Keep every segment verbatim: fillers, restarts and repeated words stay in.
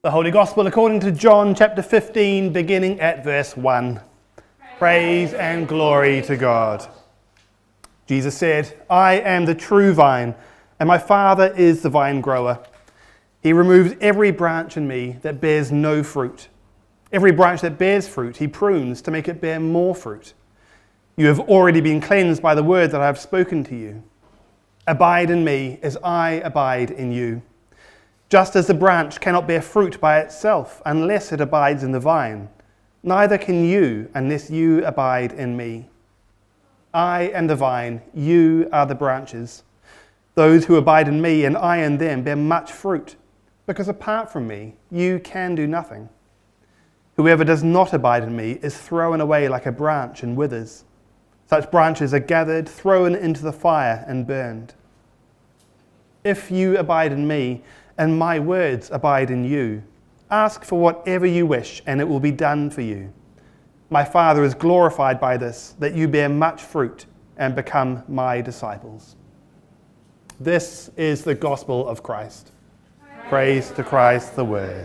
The Holy Gospel according to John chapter fifteen, beginning at verse one. Praise and glory to God. Jesus said, I am the true vine, and my Father is the vine grower. He removes every branch in me that bears no fruit. Every branch that bears fruit, he prunes to make it bear more fruit. You have already been cleansed by the word that I have spoken to you. Abide in me as I abide in you. Just as the branch cannot bear fruit by itself unless it abides in the vine, neither can you unless you abide in me. I am the vine, you are the branches. Those who abide in me and I in them bear much fruit, because apart from me you can do nothing. Whoever does not abide in me is thrown away like a branch and withers. Such branches are gathered, thrown into the fire and burned. If you abide in me, and my words abide in you, ask for whatever you wish, and it will be done for you. My Father is glorified by this, that you bear much fruit and become my disciples. This is the gospel of Christ. Praise, Praise to Christ the Word.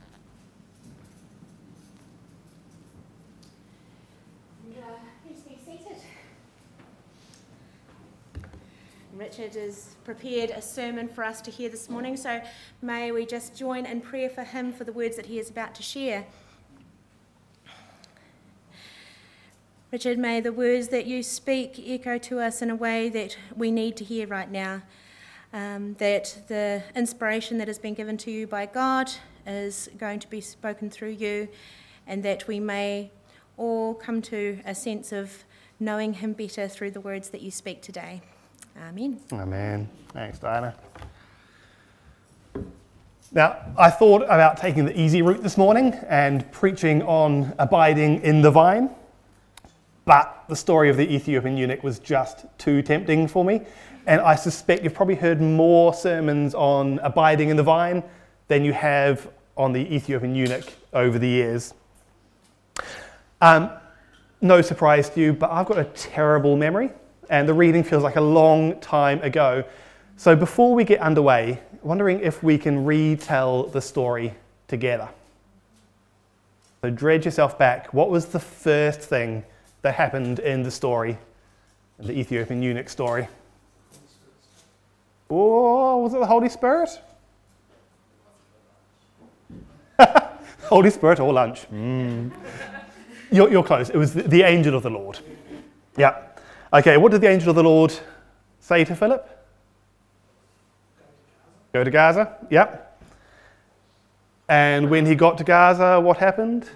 Richard has prepared a sermon for us to hear this morning, so may we just join in prayer for him for the words that he is about to share. Richard, may the words that you speak echo to us in a way that we need to hear right now, um, that the inspiration that has been given to you by God is going to be spoken through you, and that we may all come to a sense of knowing him better through the words that you speak today. Amen. Amen. Thanks, Diana. Now, I thought about taking the easy route this morning and preaching on abiding in the vine, but the story of the Ethiopian eunuch was just too tempting for me, and I suspect you've probably heard more sermons on abiding in the vine than you have on the Ethiopian eunuch over the years. Um, no surprise to you, but I've got a terrible memory. And the reading feels like a long time ago. So before we get underway, wondering if we can retell the story together. So dredge yourself back. What was the first thing that happened in the story, in the Ethiopian eunuch story? Oh, was it the Holy Spirit? Holy Spirit or lunch? Mm. You're, you're close. It was the, the angel of the Lord. Yeah. Okay, what did the angel of the Lord say to Philip? Go to Gaza, yep. And when he got to Gaza, what happened?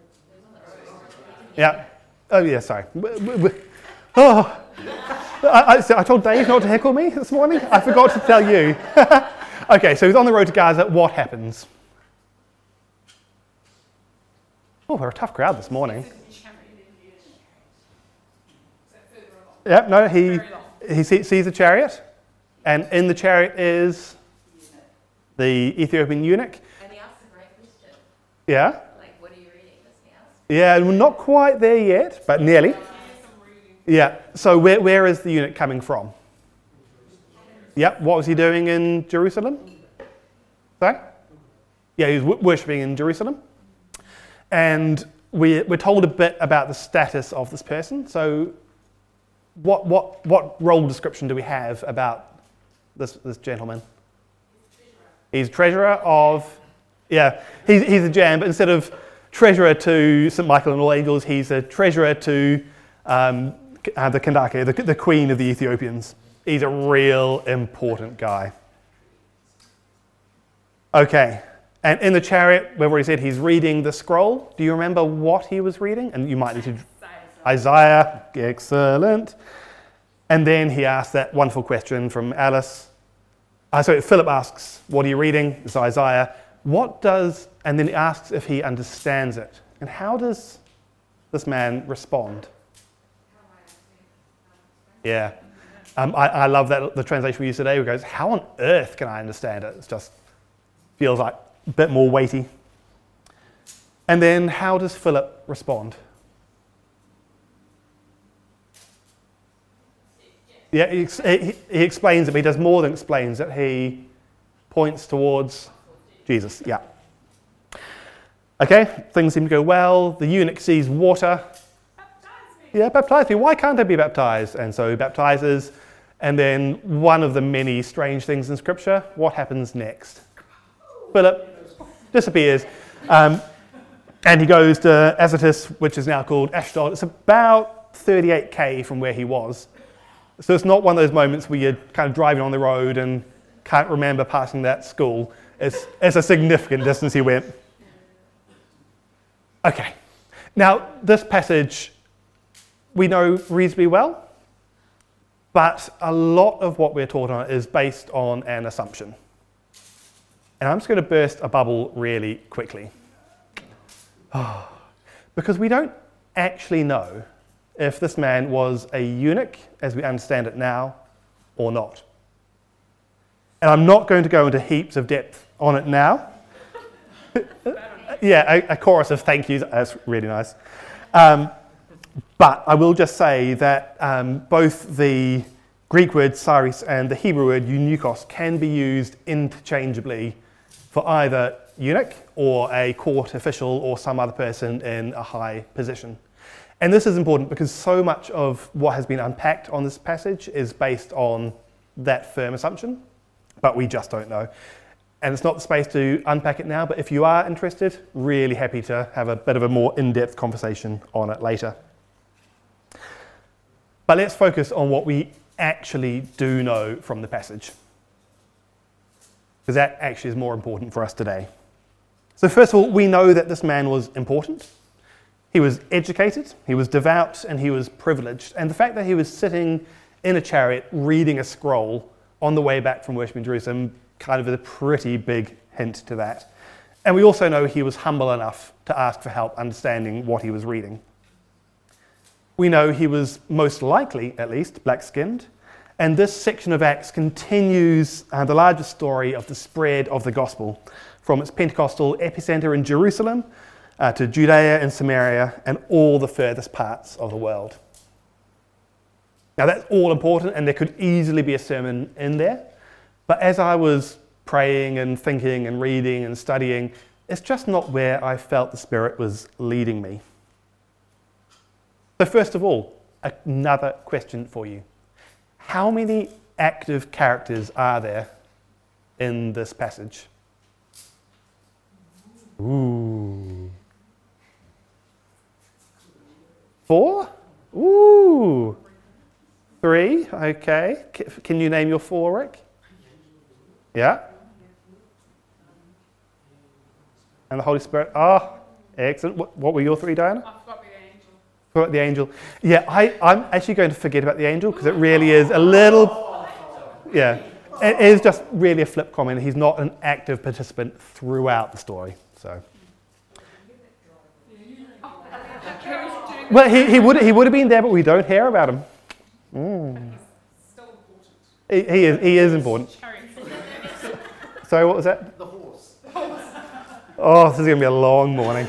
Yeah. Oh, yeah, sorry. Oh, I, I, so I told Dave not to heckle me this morning. I forgot to tell you. Okay, so he's on the road to Gaza. What happens? Oh, we're a tough crowd this morning. Yep, no, he he sees a chariot, and in the chariot is the Ethiopian eunuch. And he asks a great question. Yeah? Like, what are you reading? Does he ask? Yeah, we're not quite there yet, but nearly. Yeah, so where where is the eunuch coming from? Yep, what was he doing in Jerusalem? Sorry? Yeah, he was w- worshipping in Jerusalem. And we, we're told a bit about the status of this person, so What what what role description do we have about this this gentleman? He's treasurer of, yeah, he's he's a jam, but instead of treasurer to Saint Michael and all angels, he's a treasurer to um, uh, the Kandake, the, the queen of the Ethiopians. He's a real important guy. Okay, and in the chariot, we've already said he's reading the scroll. Do you remember what he was reading? And you might need to... Isaiah, excellent. And then he asked that wonderful question from Alice. Uh, sorry, Philip asks, what are you reading? It's Isaiah. What does, and then he asks if he understands it. And how does this man respond? Yeah. Um, I, I love that the translation we used today, where it goes, how on earth can I understand it? It just feels like a bit more weighty. And then how does Philip respond? Yeah, he, he, he explains it, but he does more than explains it. He points towards Jesus. Yeah. Okay, things seem to go well. The eunuch sees water. Yeah, baptize me. Why can't I be baptized? And so he baptizes. And then one of the many strange things in Scripture, what happens next? Philip disappears. Um, and he goes to Azotus, which is now called Ashdod. It's about thirty-eight k from where he was. So it's not one of those moments where you're kind of driving on the road and can't remember passing that school. It's, it's a significant distance he went. Okay. Now, this passage we know reasonably well, but a lot of what we're taught on is based on an assumption. And I'm just going to burst a bubble really quickly. Oh, because we don't actually know if this man was a eunuch, as we understand it now, or not. And I'm not going to go into heaps of depth on it now. yeah, a, a chorus of thank yous, that's really nice. Um, but I will just say that um, both the Greek word saris and the Hebrew word eunuchos can be used interchangeably for either eunuch or a court official or some other person in a high position. And this is important because so much of what has been unpacked on this passage is based on that firm assumption, but we just don't know. And it's not the space to unpack it now, but if you are interested, really happy to have a bit of a more in-depth conversation on it later. But let's focus on what we actually do know from the passage, because that actually is more important for us today. So first of all, we know that this man was important. He was educated, he was devout, and he was privileged. And the fact that he was sitting in a chariot reading a scroll on the way back from worshiping Jerusalem kind of is a pretty big hint to that. And we also know he was humble enough to ask for help understanding what he was reading. We know he was most likely, at least, black-skinned. And this section of Acts continues uh, the larger story of the spread of the gospel from its Pentecostal epicenter in Jerusalem uh, to Judea and Samaria and all the furthest parts of the world. Now that's all important, and there could easily be a sermon in there. But as I was praying and thinking and reading and studying, it's just not where I felt the Spirit was leading me. So first of all, another question for you. How many active characters are there in this passage? Ooh. Four? Ooh. Three? Okay. Can you name your four, Rick? Yeah? And the Holy Spirit? Ah, oh, excellent. What, what were your three, Diana? I forgot the angel. Forgot the angel. Yeah, I, I'm actually going to forget about the angel because it really is a little... Yeah. It is just really a flip comment. He's not an active participant throughout the story. So... Well, he, he would he would have been there, but we don't hear about him. Mm. Still important. He, he is he is important. Sorry, what was that? The horse. Oh, this is going to be a long morning.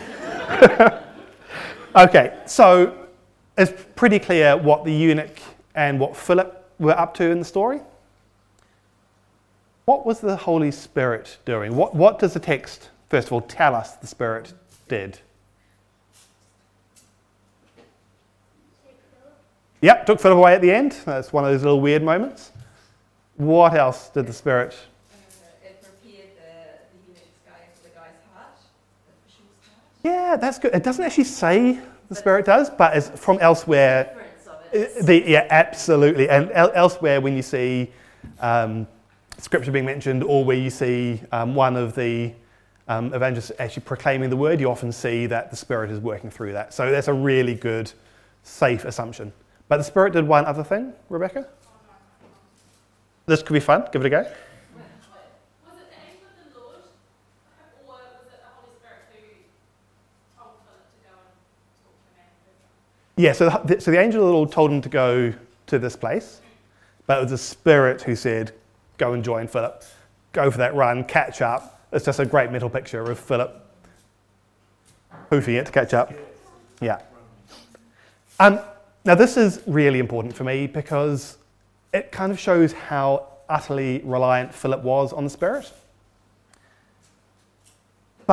Okay, so it's pretty clear what the eunuch and what Philip were up to in the story. What was the Holy Spirit doing? What what does the text, first of all, tell us the Spirit did? Yep, took Philip away at the end. That's one of those little weird moments. What else did the Spirit? It prepared the, the eunuch's going for the guy's heart, the official's heart. Yeah, that's good. It doesn't actually say the Spirit does, but it's from elsewhere. Difference of it. The, yeah, absolutely. And el- elsewhere, when you see um, Scripture being mentioned, or where you see um, one of the um, evangelists actually proclaiming the word, you often see that the Spirit is working through that. So that's a really good, safe assumption. But the Spirit did one other thing, Rebecca? This could be fun. Give it a go. Was it the angel of the Lord, or was it the Holy Spirit who told Philip to go and talk to the man in prison? Yeah, so the, so the angel of the Lord told him to go to this place, but it was the Spirit who said, go and join Philip. Go for that run, catch up. It's just a great mental picture of Philip hoofing it to catch up. Yeah. Um, now this is really important for me because it kind of shows how utterly reliant Philip was on the Spirit. But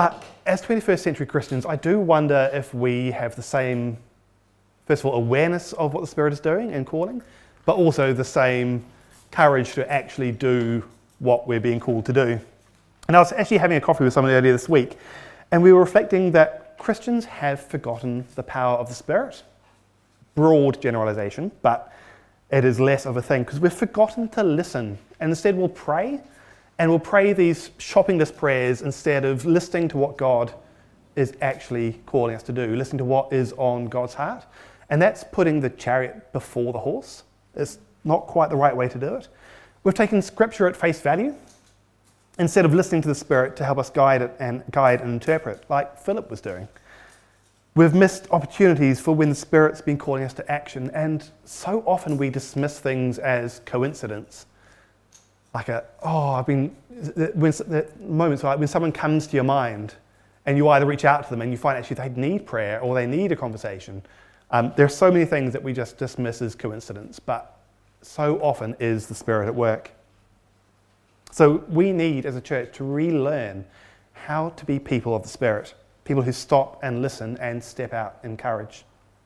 as twenty-first century Christians, I do wonder if we have the same, first of all, awareness of what the Spirit is doing and calling, but also the same courage to actually do what we're being called to do. And I was actually having a coffee with someone earlier this week, and we were reflecting that Christians have forgotten the power of the Spirit. Broad generalization, but it is less of a thing because we've forgotten to listen, and instead we'll pray, and we'll pray these shopping list prayers instead of listening to what God is actually calling us to do, listening to what is on God's heart. And that's putting the chariot before the horse. It's not quite the right way to do it. We've taken Scripture at face value instead of listening to the Spirit to help us guide it and guide and interpret, like Philip was doing. We've missed opportunities for when the Spirit's been calling us to action, and so often we dismiss things as coincidence. Like a, oh, I've been, when the moments like when someone comes to your mind and you either reach out to them and you find actually they need prayer or they need a conversation. Um, there are so many things that we just dismiss as coincidence, but so often is the Spirit at work. So we need as a church to relearn how to be people of the Spirit, people who stop and listen and step out in courage.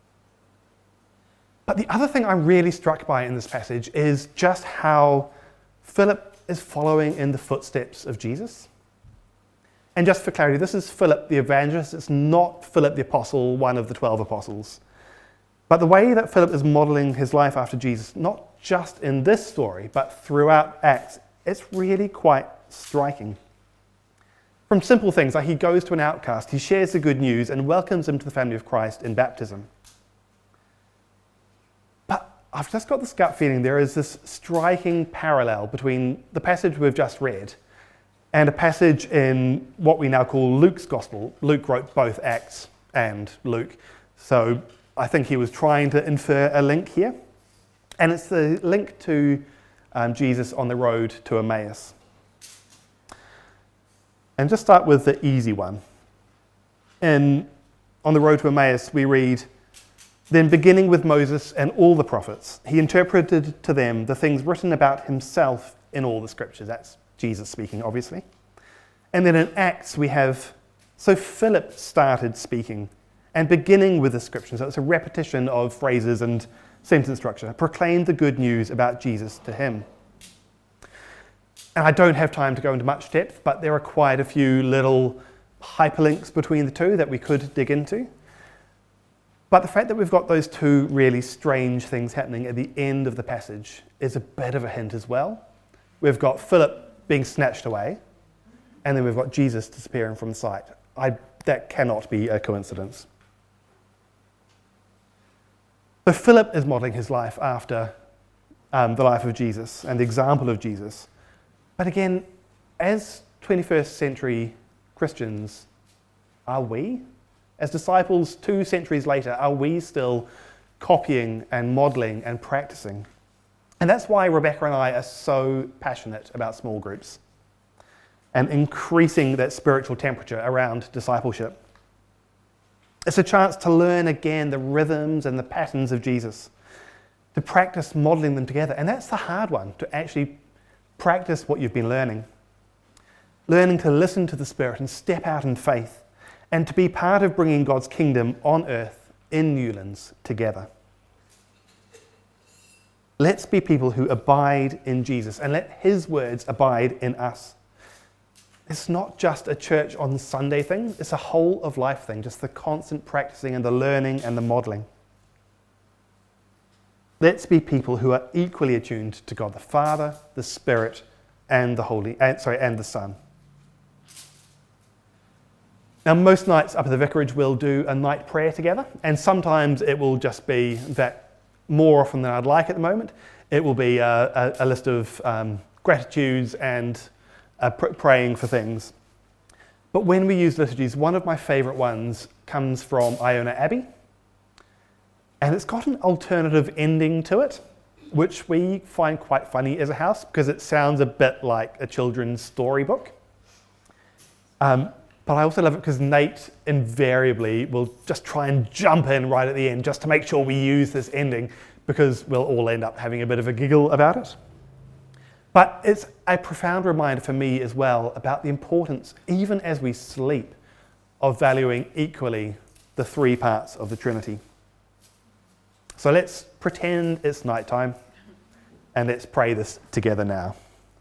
But the other thing I'm really struck by in this passage is just how Philip is following in the footsteps of Jesus. And just for clarity, this is Philip the evangelist. It's not Philip the apostle, one of the twelve apostles. But the way that Philip is modeling his life after Jesus, not just in this story, but throughout Acts, it's really quite striking. From simple things like he goes to an outcast, he shares the good news and welcomes him to the family of Christ in baptism. I've just got this gut feeling there is this striking parallel between the passage we've just read and a passage in what we now call Luke's Gospel. Luke wrote both Acts and Luke, so I think he was trying to infer a link here. And it's the link to um, Jesus on the road to Emmaus. And just start with the easy one. In On the road to Emmaus, we read, "Then beginning with Moses and all the prophets, he interpreted to them the things written about himself in all the scriptures." That's Jesus speaking, obviously. And then in Acts we have, so Philip started speaking and beginning with the scriptures. So it's a repetition of phrases and sentence structure. Proclaimed the good news about Jesus to him. And I don't have time to go into much depth, but there are quite a few little hyperlinks between the two that we could dig into. But the fact that we've got those two really strange things happening at the end of the passage is a bit of a hint as well. We've got Philip being snatched away, and then we've got Jesus disappearing from sight. I, that cannot be a coincidence. So Philip is modelling his life after um, the life of Jesus and the example of Jesus. But again, as twenty-first century Christians, are we? As disciples two centuries later, are we still copying and modelling and practicing? And that's why Rebecca and I are so passionate about small groups and increasing that spiritual temperature around discipleship. It's a chance to learn again the rhythms and the patterns of Jesus, to practice modelling them together. And that's the hard one, to actually practice what you've been learning. Learning to listen to the Spirit and step out in faith, and to be part of bringing God's kingdom on earth in Newlands together. Let's be people who abide in Jesus and let his words abide in us. It's not just a church on Sunday thing, it's a whole of life thing, just the constant practicing and the learning and the modelling. Let's be people who are equally attuned to God the Father, the Spirit, and the Holy, and, sorry, and the Son. Now, most nights up at the vicarage we'll do a night prayer together, and sometimes it will just be that, more often than I'd like at the moment, it will be a, a, a list of um, gratitudes and uh, pr- praying for things. But when we use liturgies, one of my favourite ones comes from Iona Abbey, and it's got an alternative ending to it, which we find quite funny as a house because it sounds a bit like a children's storybook. Um, But I also love it because Nate invariably will just try and jump in right at the end just to make sure we use this ending because we'll all end up having a bit of a giggle about it. But it's a profound reminder for me as well about the importance, even as we sleep, of valuing equally the three parts of the Trinity. So let's pretend it's nighttime and let's pray this together now.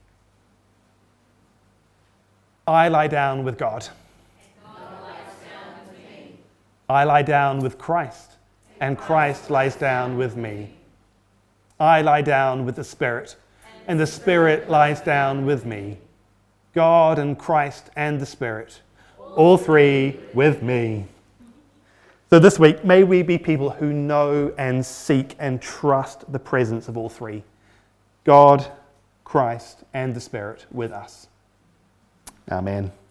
I lie down with God. I lie down with Christ, and Christ lies down with me. I lie down with the Spirit, and the Spirit lies down with me. God and Christ and the Spirit, all three with me. So this week, may we be people who know and seek and trust the presence of all three, God, Christ, and the Spirit with us. Amen.